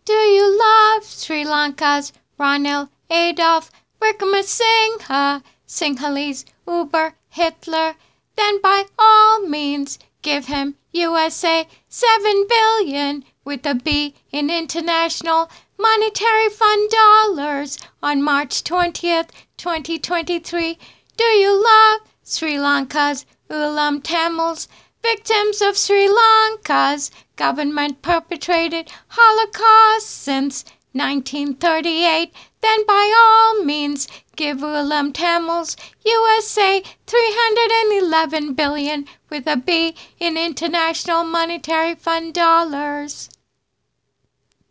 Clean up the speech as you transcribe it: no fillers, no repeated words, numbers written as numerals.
Do you love Sri Lanka's Ranil Adolf Wickremesinghe, Sinhalese Uber Hitler? Then by all means give him USA 7 billion with a B in International Monetary Fund dollars on March 20th, 2023. Do you love Sri Lanka's Ulam Tamils, victims of Sri Lanka's government-perpetrated Holocaust since 1938? Then by all means give Ulam Tamils USA 311 billion with a B in International Monetary Fund dollars.